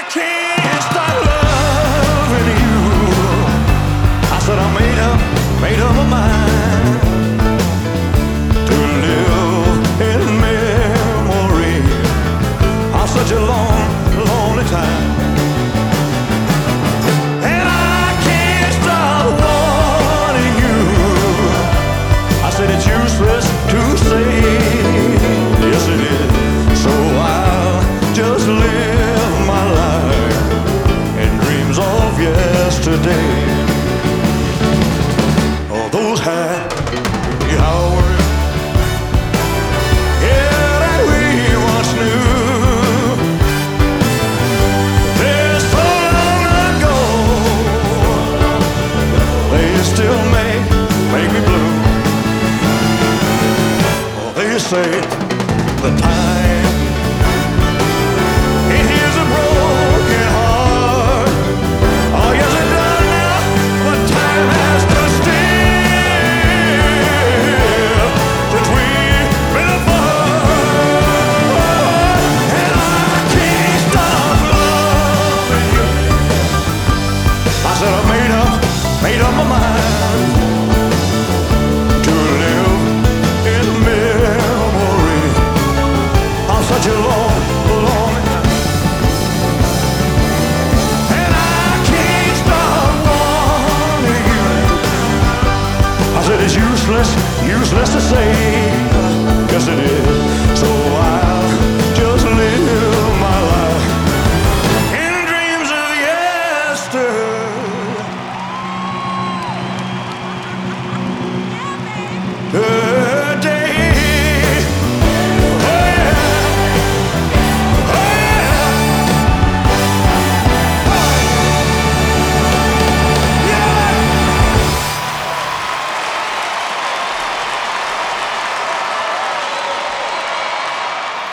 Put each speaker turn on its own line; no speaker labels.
can't stop loving you. I said I made up my mind to live in memory of such a long, lonely time. And I can't stop wanting you. I said it's useless to say, yes it is. So I'll just live